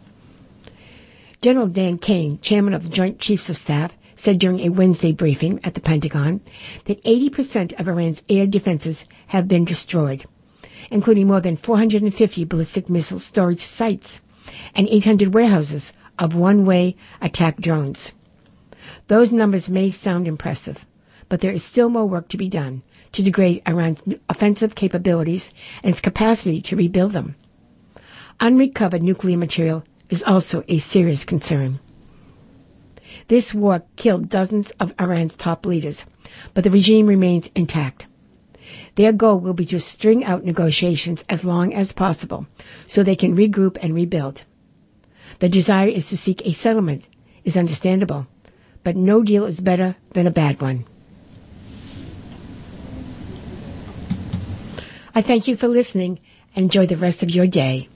General Dan Kane, chairman of the Joint Chiefs of Staff, said during a Wednesday briefing at the Pentagon that 80% of Iran's air defenses have been destroyed, including more than 450 ballistic missile storage sites and 800 warehouses of one-way attack drones. Those numbers may sound impressive, but there is still more work to be done to degrade Iran's offensive capabilities and its capacity to rebuild them. Unrecovered nuclear material is also a serious concern. This war killed dozens of Iran's top leaders, but the regime remains intact. Their goal will be to string out negotiations as long as possible so they can regroup and rebuild. The desire is to seek a settlement is understandable, but no deal is better than a bad one. I thank you for listening and enjoy the rest of your day.